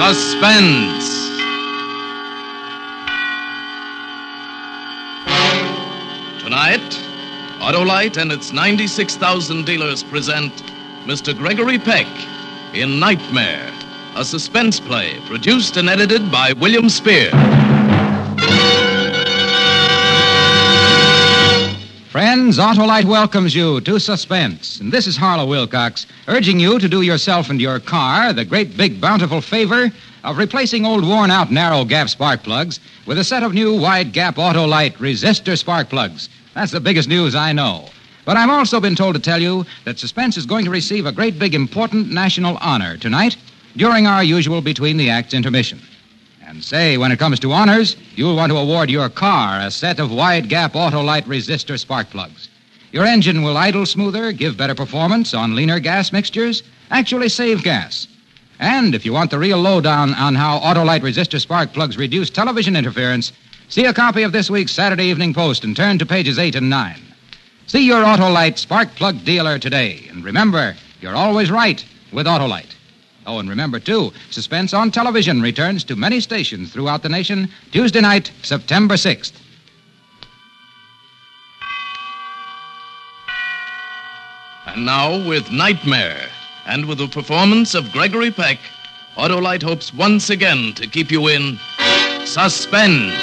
Suspense. Tonight, Autolite and its 96,000 dealers present Mr. Gregory Peck in Nightmare, a suspense play produced and edited by William Spear. Friends, Autolite welcomes you to Suspense. And this is Harlow Wilcox, urging you to do yourself and your car the great, big, bountiful favor of replacing old, worn-out, narrow-gap spark plugs with a set of new wide-gap Autolite resistor spark plugs. That's the biggest news I know. But I've also been told to tell you that Suspense is going to receive a great, big, important national honor tonight during our usual between-the-acts intermission. And say, when it comes to honors, you'll want to award your car a set of wide-gap Autolite resistor spark plugs. Your engine will idle smoother, give better performance on leaner gas mixtures, actually save gas. And if you want the real lowdown on how Autolite resistor spark plugs reduce television interference, see a copy of this week's Saturday Evening Post and turn to pages 8 and 9. See your Autolite spark plug dealer today. And remember, you're always right with Autolite. Oh, and remember, too, Suspense on Television returns to many stations throughout the nation Tuesday night, September 6th. And now, with Nightmare, and with the performance of Gregory Peck, Autolite hopes once again to keep you in suspense.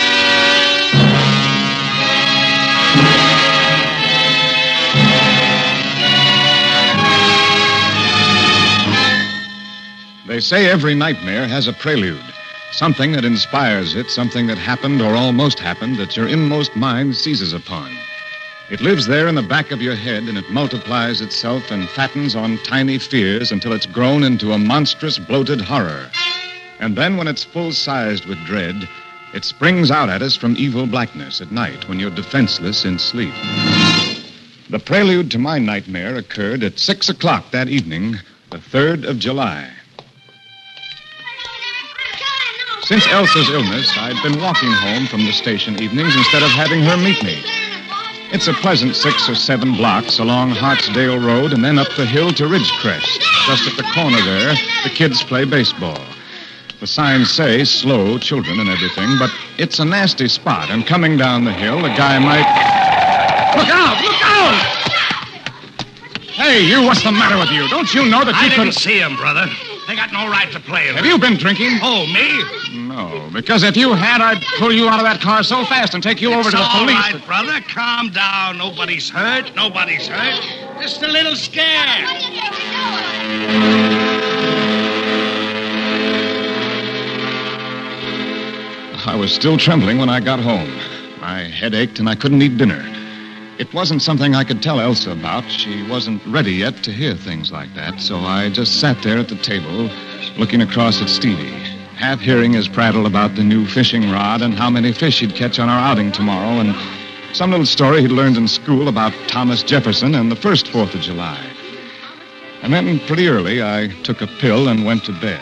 They say every nightmare has a prelude, something that inspires it, something that happened or almost happened that your inmost mind seizes upon. It lives there in the back of your head, and it multiplies itself and fattens on tiny fears until it's grown into a monstrous, bloated horror. And then, when it's full-sized with dread, it springs out at us from evil blackness at night when you're defenseless in sleep. The prelude to my nightmare occurred at 6 o'clock that evening, the 3rd of July. Since Elsa's illness, I'd been walking home from the station evenings instead of having her meet me. It's a pleasant 6 or 7 blocks along Hartsdale Road and then up the hill to Ridgecrest. Just at the corner there, the kids play baseball. The signs say slow children and everything, but it's a nasty spot, and coming down the hill, a guy might... Look out! Look out! Hey, you, what's the matter with you? Don't you know that you I didn't see him, brother. They got no right to play him. Have you been drinking? Oh, me? No, because if you had, I'd pull you out of that car so fast and take you over to the police. All right, brother. Calm down. Nobody's hurt. Nobody's hurt. Just a little scared. I was still trembling when I got home. My head ached and I couldn't eat dinner. It wasn't something I could tell Elsa about. She wasn't ready yet to hear things like that, so I just sat there at the table, looking across at Stevie, half hearing his prattle about the new fishing rod and how many fish he'd catch on our outing tomorrow, and some little story he'd learned in school about Thomas Jefferson and the first 4th of July. And then, pretty early, I took a pill and went to bed.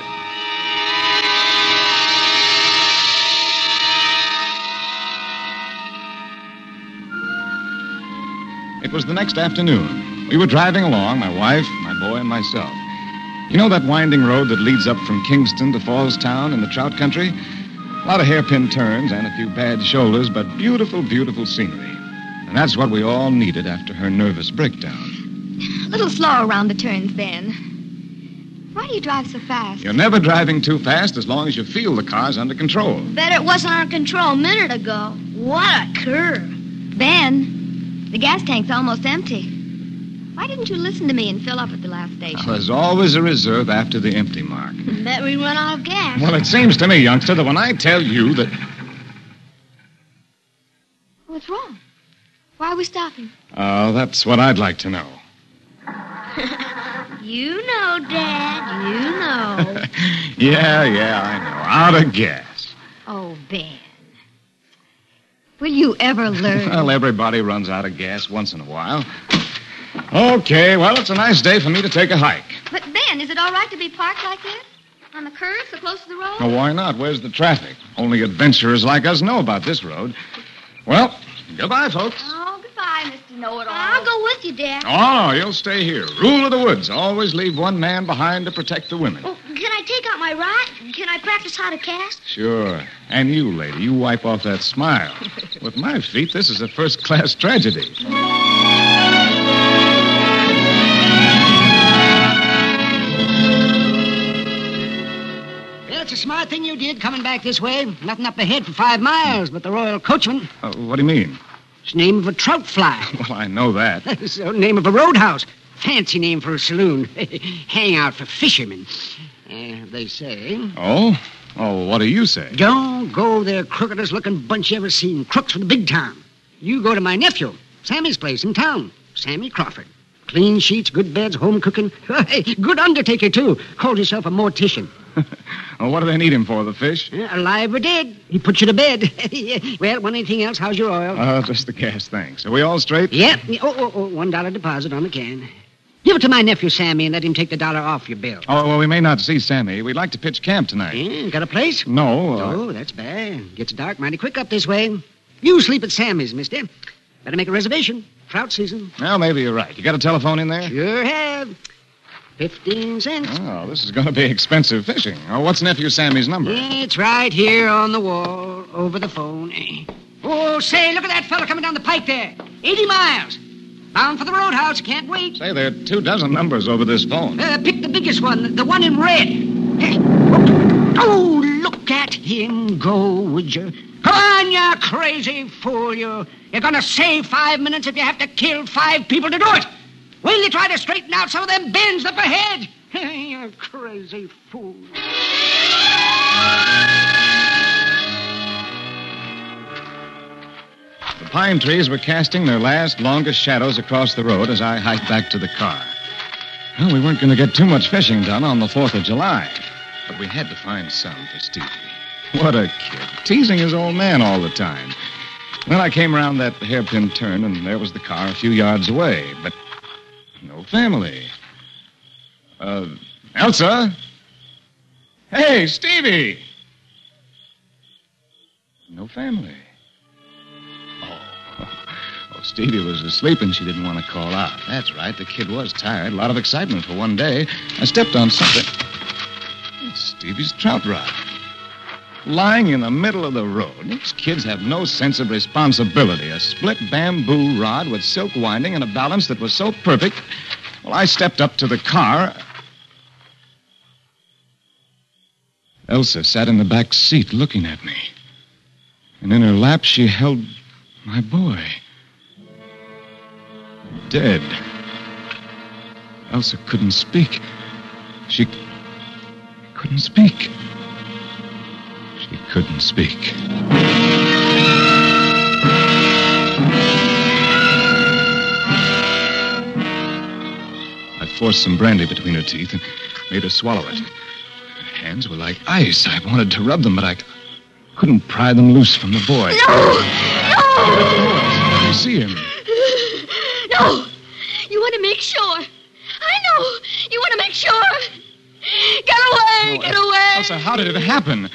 It was the next afternoon. We were driving along, my wife, my boy, and myself. You know that winding road that leads up from Kingston to Fallstown in the trout country? A lot of hairpin turns and a few bad shoulders, but beautiful, beautiful scenery. And that's what we all needed after her nervous breakdown. A little slow around the turns, Ben. Why do you drive so fast? You're never driving too fast as long as you feel the car's under control. Bet it wasn't under control a minute ago. What a curve. Ben, the gas tank's almost empty. Why didn't you listen to me and fill up at the last station? There's always a reserve after the empty mark. Bet we run out of gas. Well, it seems to me, youngster, that when I tell you that... What's wrong? Why are we stopping? Oh, that's what I'd like to know. You know, Dad. You know. Yeah, I know. Out of gas. Oh, Ben. Will you ever learn? Well, everybody runs out of gas once in a while. Okay, well, it's a nice day for me to take a hike. But, Ben, is it all right to be parked like this? On the curb, so close to the road? Well, why not? Where's the traffic? Only adventurers like us know about this road. Well, goodbye, folks. Oh, goodbye, Mr. Know-It-All. I'll go with you, Dad. Oh, no, you'll stay here. Rule of the woods. Always leave one man behind to protect the women. Oh, can I take out my rod? Can I practice how to cast? Sure. And you, lady, you wipe off that smile. With my feet, this is a first-class tragedy. Well, it's a smart thing you did coming back this way. Nothing up ahead for 5 miles but the Royal Coachman. What do you mean? It's the name of a trout fly. Well, I know that. It's the name of a roadhouse. Fancy name for a saloon. Hangout for fishermen. They say. Oh? Oh, what do you say? Don't go there, crookedest-looking bunch you ever seen. Crooks from the big town. You go to my nephew, Sammy's place in town. Sammy Crawford. Clean sheets, good beds, home cooking. Good undertaker, too. Calls himself a mortician. Well, what do they need him for, the fish? Alive or dead. He puts you to bed. Well, want anything else? How's your oil? Just the gas, thanks. Are we all straight? Yep. $1 deposit on the can. Give it to my nephew, Sammy, and let him take the $1 off your bill. Oh, well, we may not see Sammy. We'd like to pitch camp tonight. Yeah, got a place? No. Oh, that's bad. Gets dark mighty quick up this way. You sleep at Sammy's, mister. Better make a reservation. Trout season. Well, maybe you're right. You got a telephone in there? Sure have. 15 cents. Oh, this is going to be expensive fishing. Oh, what's nephew Sammy's number? It's right here on the wall, over the phone. Oh, say, look at that fella coming down the pike there. 80 miles. Bound for the roadhouse. Can't wait. Say, there are 24 numbers over this phone. Pick the biggest one, the one in red. Oh, look at him go, would you? Come on, you crazy fool, you. You're going to save 5 minutes if you have to kill 5 people to do it. Will you try to straighten out some of them bends up ahead? You crazy fool. The pine trees were casting their last, longest shadows across the road as I hiked back to the car. Well, we weren't going to get too much fishing done on the 4th of July, but we had to find some for Stevie. What a kid. Teasing his old man all the time. Well, I came around that hairpin turn, and there was the car a few yards away, but no family. Elsa? Hey, Stevie! No family. Oh, Stevie was asleep and she didn't want to call out. That's right, the kid was tired. A lot of excitement for one day. I stepped on something. It's Stevie's trout rod. Lying in the middle of the road. These kids have no sense of responsibility. A split bamboo rod with silk winding and a balance that was so perfect. Well, I stepped up to the car. Elsa sat in the back seat looking at me. And in her lap, she held my boy. Dead. Elsa couldn't speak. She couldn't speak. She couldn't speak. I forced some brandy between her teeth and made her swallow it. Her hands were like ice. I wanted to rub them, but I couldn't pry them loose from the boy. No! Let me see him. No! You want to make sure. I know. You want to make sure. Get away! Get away! Elsa, how did it happen?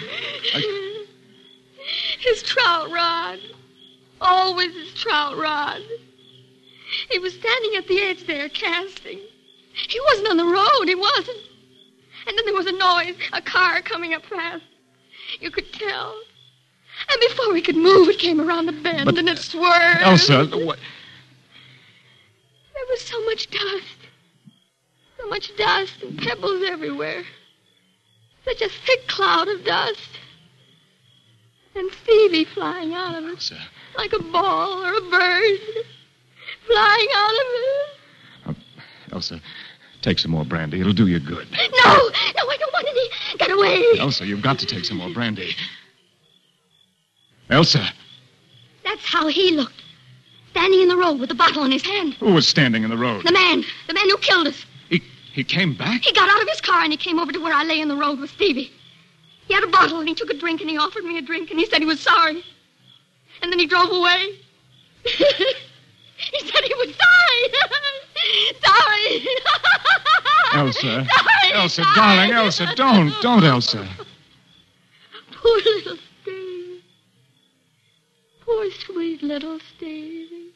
His trout rod. Always his trout rod. He was standing at the edge there casting. He wasn't on the road. He wasn't. And then there was a noise, a car coming up fast. You could tell. And before we could move, it came around the bend and it swerved. Elsa, what? There was so much dust. So much dust and pebbles everywhere. Such a thick cloud of dust. And Stevie flying out of it. Elsa. Like a ball or a bird. Flying out of it. Elsa, take some more brandy. It'll do you good. No, I don't want any. Get away. Elsa, you've got to take some more brandy. Elsa. That's how he looked. Standing in the road with the bottle in his hand. Who was standing in the road? The man who killed us. He came back? He got out of his car and he came over to where I lay in the road with Stevie. He had a bottle and he took a drink and he offered me a drink and he said he was sorry. And then he drove away. He said he was sorry. Sorry. Elsa. Sorry, Elsa, sorry. darling, Elsa, don't, Elsa. Poor little Stevie. Poor sweet little Stevie.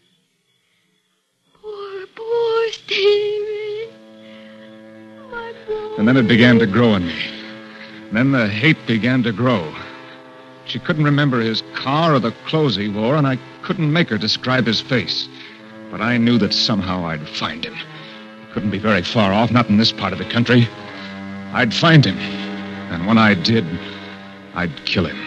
Poor Stevie. My boy. And then it began to grow on me. Then the hate began to grow. She couldn't remember his car or the clothes he wore, and I couldn't make her describe his face. But I knew that somehow I'd find him. Couldn't be very far off, not in this part of the country. I'd find him. And when I did, I'd kill him.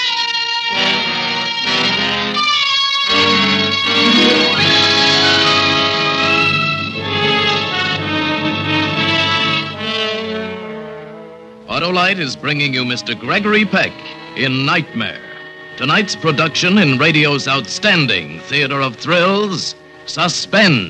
Autolite is bringing you Mr. Gregory Peck in Nightmare. Tonight's production in radio's outstanding theater of thrills, Suspense.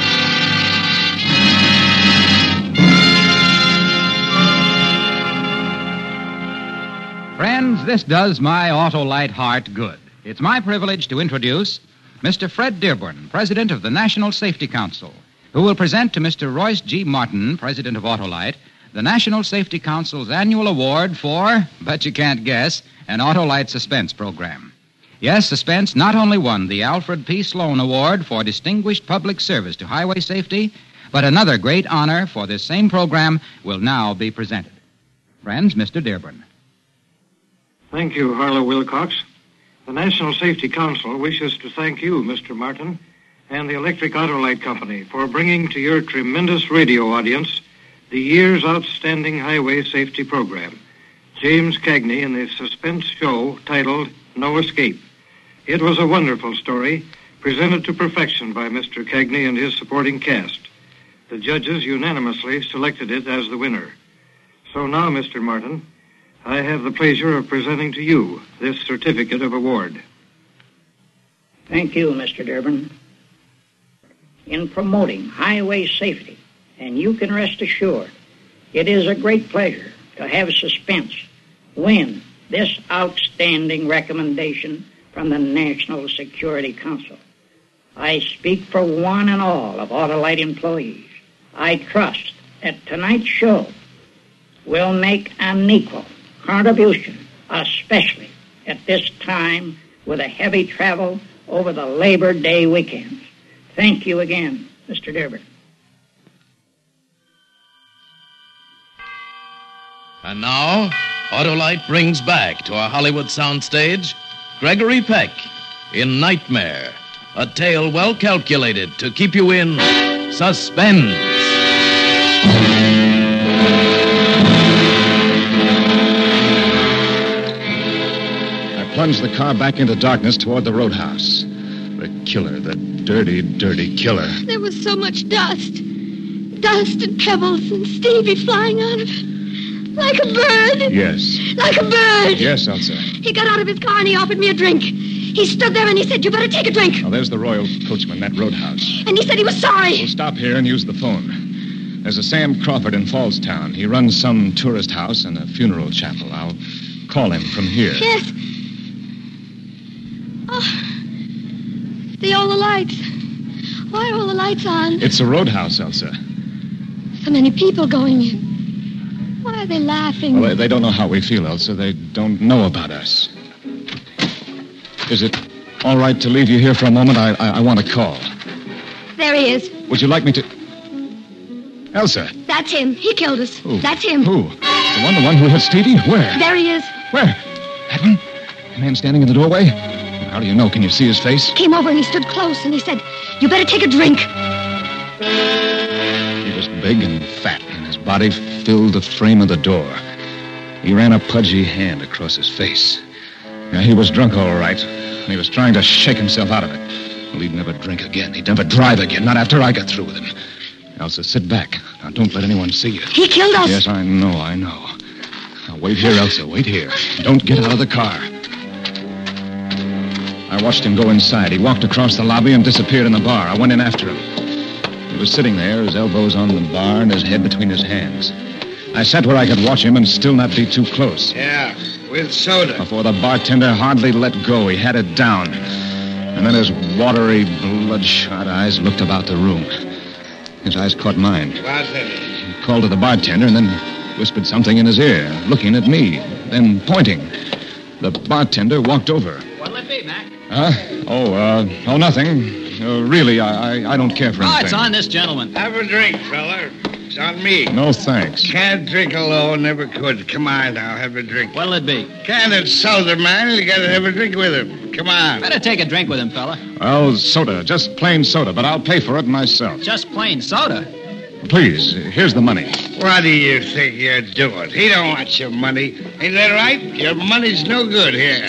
Friends, this does my Autolite heart good. It's my privilege to introduce Mr. Fred Dearborn, President of the National Safety Council, who will present to Mr. Royce G. Martin, President of Autolite, the National Safety Council's annual award for, bet you can't guess, an Autolite suspense program. Yes, Suspense not only won the Alfred P. Sloan Award for Distinguished Public Service to Highway Safety, but another great honor for this same program will now be presented. Friends, Mr. Dearborn. Thank you, Harlow Wilcox. The National Safety Council wishes to thank you, Mr. Martin, and the Electric Autolite Company for bringing to your tremendous radio audience the year's outstanding highway safety program, James Cagney in the suspense show titled No Escape. It was a wonderful story, presented to perfection by Mr. Cagney and his supporting cast. The judges unanimously selected it as the winner. So now, Mr. Martin, I have the pleasure of presenting to you this certificate of award. Thank you, Mr. Dearborn. In promoting highway safety, and you can rest assured, it is a great pleasure to have Suspense win this outstanding recommendation from the National Security Council. I speak for one and all of Autolite employees. I trust that tonight's show will make an equal contribution, especially at this time with a heavy travel over the Labor Day weekends. Thank you again, Mr. Dearborn. And now, Autolite brings back to our Hollywood soundstage Gregory Peck in Nightmare, a tale well calculated to keep you in suspense. I plunged the car back into darkness toward the roadhouse. The killer, the dirty, dirty killer. There was so much dust. Dust and pebbles and Stevie flying out of it. Like a bird. Yes. Like a bird. Yes, Elsa. He got out of his car and he offered me a drink. He stood there and he said, "You better take a drink." Oh, there's the Royal Coachman, that roadhouse. And he said he was sorry. We'll stop here and use the phone. There's a Sam Crawford in Fallstown. He runs some tourist house and a funeral chapel. I'll call him from here. Yes. Oh, the all the lights. Why are all the lights on? It's a roadhouse, Elsa. So many people going in. Why are they laughing? Well, they don't know how we feel, Elsa. They don't know about us. Is it all right to leave you here for a moment? I want to call. There he is. Would you like me to... Elsa. That's him. He killed us. Who? That's him. Who? The one who hit Stevie? Where? There he is. Where? That one? The man standing in the doorway? How do you know? Can you see his face? Came over and he stood close and he said, "You better take a drink." He was big and fat, and his body filled the frame of the door. He ran a pudgy hand across his face. Yeah, he was drunk, all right. And he was trying to shake himself out of it. Well, he'd never drink again. He'd never drive again, not after I got through with him. Elsa, sit back. Now, don't let anyone see you. He killed us. Yes, I know. Now, wait here, Elsa. Wait here. Don't get out of the car. I watched him go inside. He walked across the lobby and disappeared in the bar. I went in after him. He was sitting there, his elbows on the bar and his head between his hands. I sat where I could watch him and still not be too close. Yeah, with soda. Before the bartender hardly let go, he had it down. And then his watery, bloodshot eyes looked about the room. His eyes caught mine. Bartender. He called to the bartender and then whispered something in his ear, looking at me, then pointing. The bartender walked over. What'll it be, Mac? Nothing. Really, I don't care for anything. Oh, it's on this gentleman. Have a drink, fella. It's on me. No, thanks. Can't drink alone, never could. Come on now, have a drink. What'll it be? Can't insult a man, you gotta have a drink with him. Come on. Better take a drink with him, fella. Well, soda. Just plain soda, but I'll pay for it myself. Just plain soda. Please, here's the money. What do you think you're doing? He don't want your money. Ain't that right? Your money's no good here.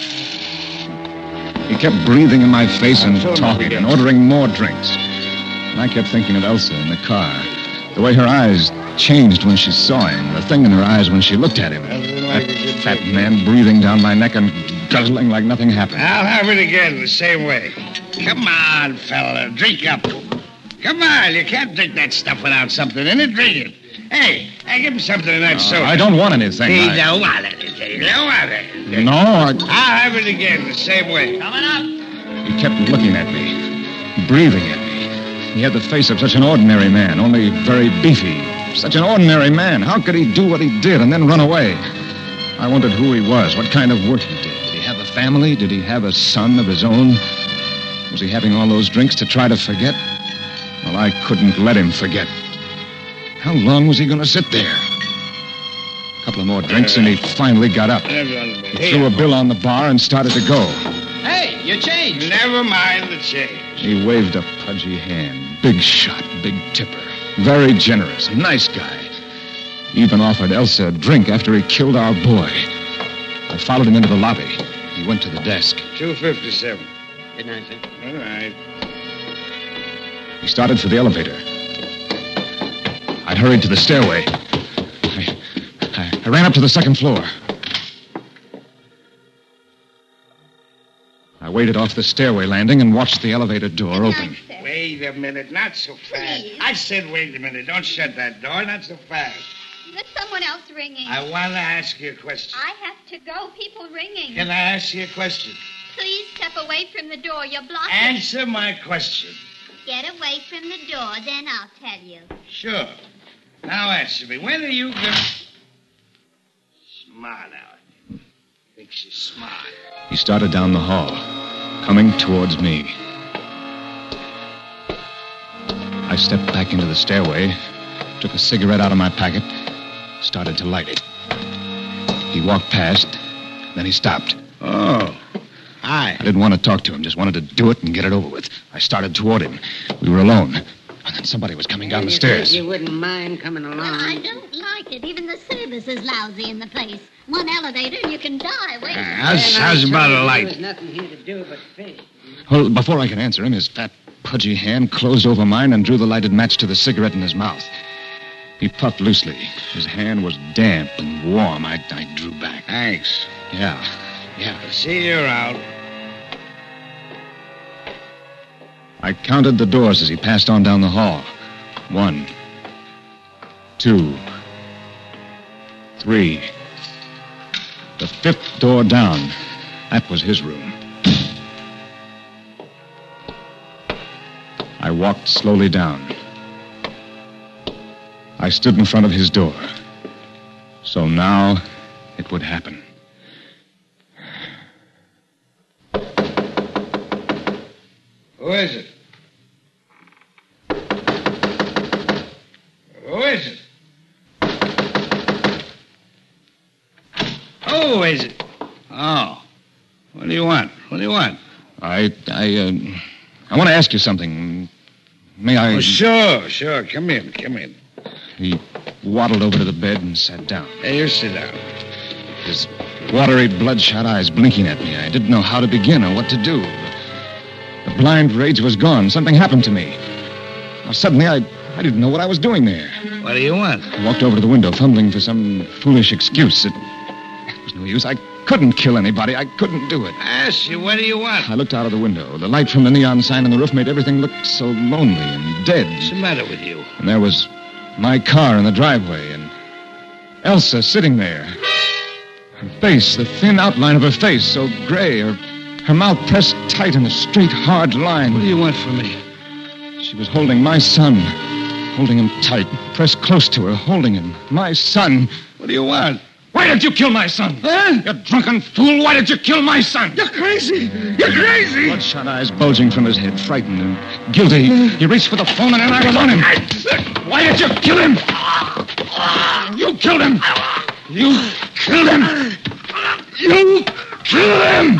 He kept breathing in my face and talking and ordering more drinks. And I kept thinking of Elsa in the car. The way her eyes changed when she saw him. The thing in her eyes when she looked at him. That fat man breathing down my neck and guzzling like nothing happened. I'll have it again the same way. Come on, fella. Drink up. Come on. You can't drink that stuff without something in it. Drink it. Hey, give him something in that soda. I don't want anything. He don't want it. He don't want it. No, I'll have it again the same way. Coming up. He kept looking at me, breathing at me. He had the face of such an ordinary man, only very beefy. Such an ordinary man. How could he do what he did and then run away? I wondered who he was, what kind of work he did. Did he have a family? Did he have a son of his own? Was he having all those drinks to try to forget? Well, I couldn't let him forget. How long was he going to sit there? A couple of more drinks, and he finally got up. He threw a bill on the bar and started to go. Hey, your change. Never mind the change. He waved a pudgy hand. Big shot, big tipper. Very generous, nice guy. He even offered Elsa a drink after he killed our boy. I followed him into the lobby. He went to the desk. 257. Good night, sir. All right. He started for the elevator. I hurried to the stairway. I ran up to the second floor. I waited off the stairway landing and watched the elevator door open. Wait a minute, not so fast. Please. I said wait a minute. Don't shut that door, not so fast. There's someone else ringing. I want to ask you a question. I have to go. People ringing. Can I ask you a question? Please step away from the door. You're blocking. Answer my question. Get away from the door, then I'll tell you. Sure. Now answer me. When are you going to... Smart, Alec. Thinks you're smart. He started down the hall, coming towards me. I stepped back into the stairway, took a cigarette out of my packet, started to light it. He walked past, then he stopped. Oh. Hi. I didn't want to talk to him, just wanted to do it and get it over with. I started toward him. We were alone. And then somebody was coming down the stairs. You wouldn't mind coming along. Well, I don't like it. Even the service is lousy in the place. One elevator and you can die waiting. How's about a light? There's nothing here to do but fish. Well, before I could answer him, his fat, pudgy hand closed over mine and drew the lighted match to the cigarette in his mouth. He puffed loosely. His hand was damp and warm. I drew back. Thanks. Yeah. See you around. I counted the doors as he passed on down the hall. 1, 2, 3. The 5th door down. That was his room. I walked slowly down. I stood in front of his door. So now it would happen. Who is it? Who is it? Who is it? Oh. What do you want? I want to ask you something. May I... Oh, sure. Come in. He waddled over to the bed and sat down. Hey, you sit down. His watery, bloodshot eyes blinking at me. I didn't know how to begin or what to do. The blind rage was gone. Something happened to me. Now, suddenly, I didn't know what I was doing there. What do you want? I walked over to the window, fumbling for some foolish excuse. It was no use. I couldn't kill anybody. I couldn't do it. I asked you, what do you want? I looked out of the window. The light from the neon sign on the roof made everything look so lonely and dead. What's the matter with you? And there was my car in the driveway, and Elsa sitting there. Her face, the thin outline of her face, so gray, her mouth pressed tight in a straight, hard line. What do you want from me? She was holding my son, holding him tight, pressed close to her, holding him. My son. What do you want? Why did you kill my son? Huh? You drunken fool! Why did you kill my son? You're crazy! You're crazy! Bloodshot eyes bulging from his head, frightened and guilty. He reached for the phone and then I was on him. Why did you kill him? You killed him! You killed him! You killed him!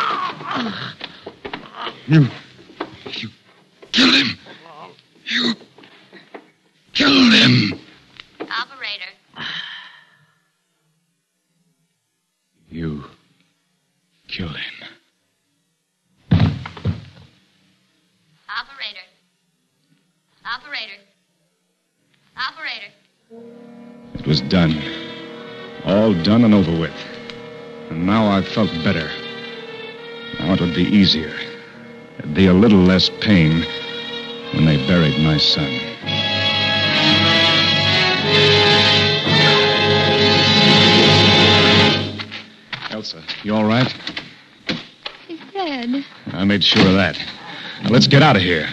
You killed him! You killed him! Operator. You killed him. Operator. Operator. Operator. It was done. All done and over with. And now I felt better. Now it would be easier. There'd be a little less pain when they buried my son. Elsa, you all right? He's dead. I made sure of that. Now let's get out of here.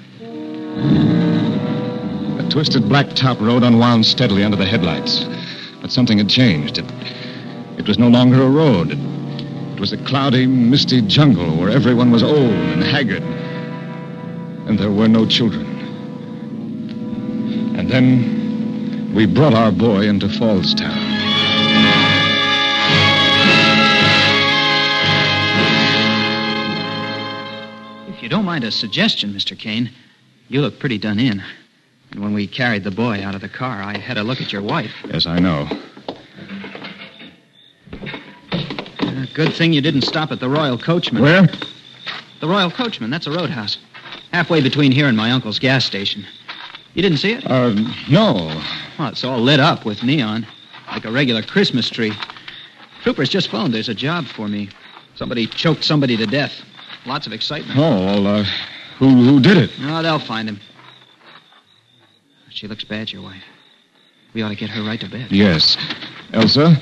The twisted blacktop road unwound steadily under the headlights. But something had changed. It was no longer a road. It was a cloudy, misty jungle where everyone was old and haggard. And there were no children. And then we brought our boy into Fallstown. If you don't mind a suggestion, Mr. Kane, you look pretty done in. And when we carried the boy out of the car, I had a look at your wife. Yes, I know. Good thing you didn't stop at the Royal Coachman. Where? The Royal Coachman, that's a roadhouse. Halfway between here and my uncle's gas station. You didn't see it? No. Well, it's all lit up with neon, like a regular Christmas tree. Troopers just phoned. There's a job for me. Somebody choked somebody to death. Lots of excitement. Oh, well, who did it? No, they'll find him. She looks bad, your wife. We ought to get her right to bed. Yes. Elsa?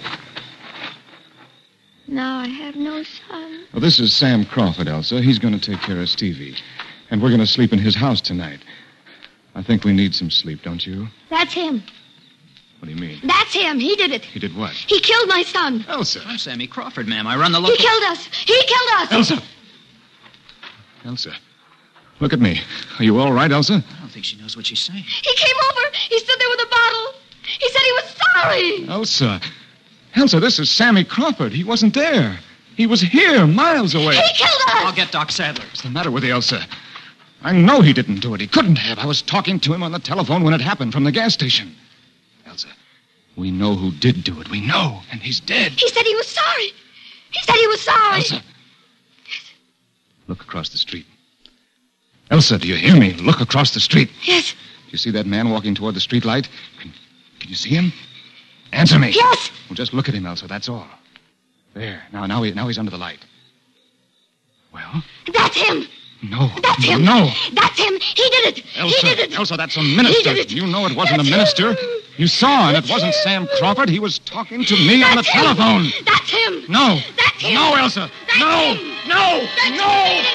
Now I have no son. Well, this is Sam Crawford, Elsa. He's going to take care of Stevie. And we're going to sleep in his house tonight. I think we need some sleep, don't you? That's him. What do you mean? That's him. He did it. He did what? He killed my son. Elsa. I'm Sammy Crawford, ma'am. I run the He local... killed us. He killed us. Elsa! Elsa. Look at me. Are you all right, Elsa? I don't think she knows what she's saying. He came over. He stood there with a bottle. He said he was sorry. Elsa. Elsa, this is Sammy Crawford. He wasn't there. He was here, miles away. He killed us. I'll get Doc Sadler. What's the matter with you, Elsa? I know he didn't do it. He couldn't have. I was talking to him on the telephone when it happened from the gas station. Elsa, we know who did do it. We know. And he's dead. He said he was sorry. He said he was sorry. Elsa. Look across the street. Elsa, do you hear me? Look across the street. Yes. Do you see that man walking toward the street light? Can you see him? Answer me. Yes. Well, just look at him, Elsa. That's all. There. Now he's under the light. Well? That's him. No. That's him. No. That's him. He did it. Elsa, He did it. Elsa, that's a minister. He did it. You know it wasn't That's a minister. him. You saw, and it That's wasn't him. Sam Crawford. He was talking to me on the That's him. telephone. That's him. No. That's him. No, Elsa. That's no. him. No. That's No. him.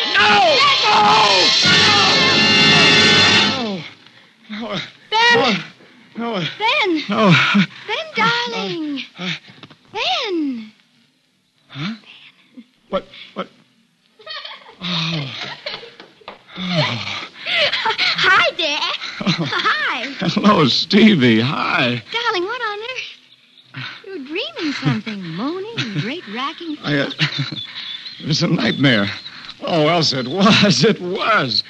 No. No. Ben. No. Ben. No. Ben, darling. Ben. Huh? What? Oh. Hi, Dad. Hi. Hello, Stevie. Hi. Darling, what on earth? You were dreaming something, moaning and great racking. It was a nightmare. Oh, Elsa, it was. It was.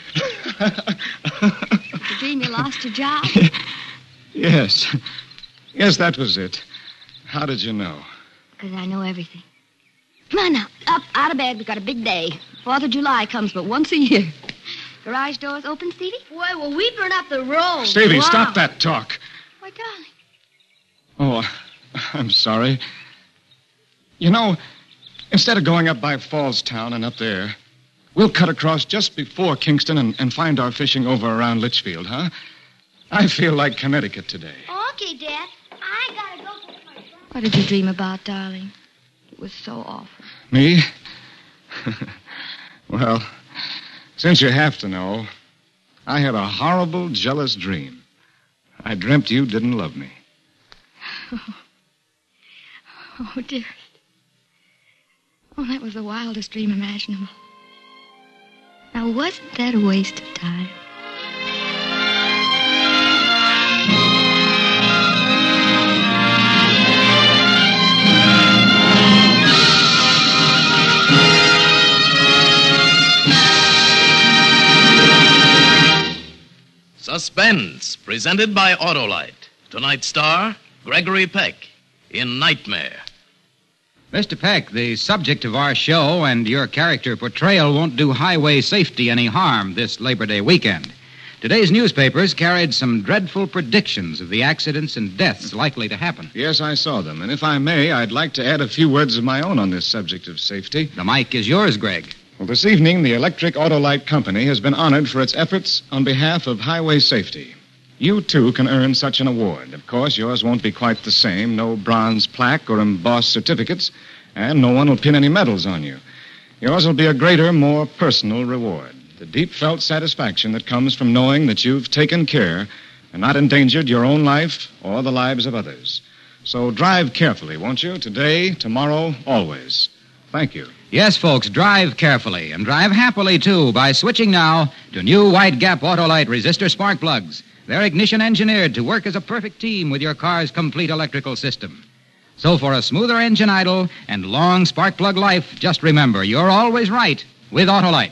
The dream you lost your job? Yes. Yes, that was it. How did you know? Because I know everything. Come on now. Up, out of bed. We've got a big day. 4th of July comes but once a year. Garage doors open, Stevie? Boy, will we burn up the road. Stevie, Wow. stop that talk. Why, darling. Oh, I'm sorry. You know, instead of going up by Fallstown and up there, we'll cut across just before Kingston and find our fishing over around Litchfield, huh? I feel like Connecticut today. Okay, Dad. I gotta go get my... What did you dream about, darling? It was so awful. Me? Well, since you have to know, I had a horrible, jealous dream. I dreamt you didn't love me. Oh, dearest. Oh, that was the wildest dream imaginable. Now, wasn't that a waste of time? Suspense, presented by Autolite. Tonight's star, Gregory Peck, in Nightmare. Mr. Peck, the subject of our show and your character portrayal won't do highway safety any harm this Labor Day weekend. Today's newspapers carried some dreadful predictions of the accidents and deaths likely to happen. Yes, I saw them. And if I may, I'd like to add a few words of my own on this subject of safety. The mic is yours, Greg. Well, this evening, the Electric Autolite Company has been honored for its efforts on behalf of highway safety. You, too, can earn such an award. Of course, yours won't be quite the same. No bronze plaque or embossed certificates, and no one will pin any medals on you. Yours will be a greater, more personal reward. The deep-felt satisfaction that comes from knowing that you've taken care and not endangered your own life or the lives of others. So drive carefully, won't you? Today, tomorrow, always. Thank you. Yes, folks, drive carefully and drive happily, too, by switching now to new Wide Gap Autolite resistor spark plugs. They're ignition engineered to work as a perfect team with your car's complete electrical system. So for a smoother engine idle and long spark plug life, just remember, you're always right with Autolite.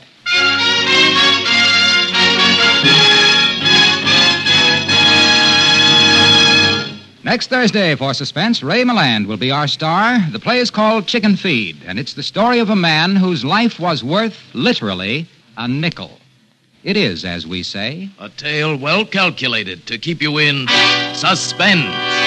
Next Thursday for Suspense, Ray Milland will be our star. The play is called Chicken Feed, and it's the story of a man whose life was worth, literally, a nickel. It is, as we say, a tale well calculated to keep you in suspense.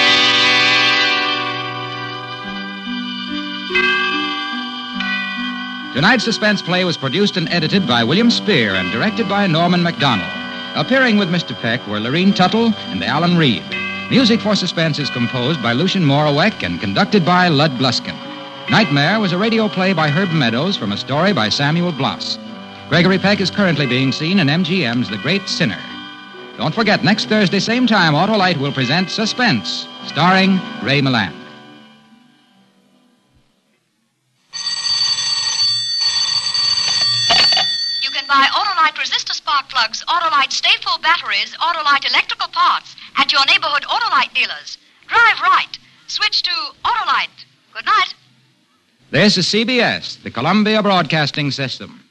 Tonight's suspense play was produced and edited by William Spear and directed by Norman MacDonald. Appearing with Mr. Peck were Lorene Tuttle and Alan Reed. Music for Suspense is composed by Lucien Morawek and conducted by Lud Gluskin. Nightmare was a radio play by Herb Meadows from a story by Samuel Bloss. Gregory Peck is currently being seen in MGM's The Great Sinner. Don't forget, next Thursday, same time, Autolite will present Suspense, starring Ray Milland. You can buy Autolite resistor spark plugs, Autolite stay-full batteries, Autolite electrical parts at your neighborhood Autolite dealers. Drive right. Switch to Autolite. Good night. This is CBS, the Columbia Broadcasting System.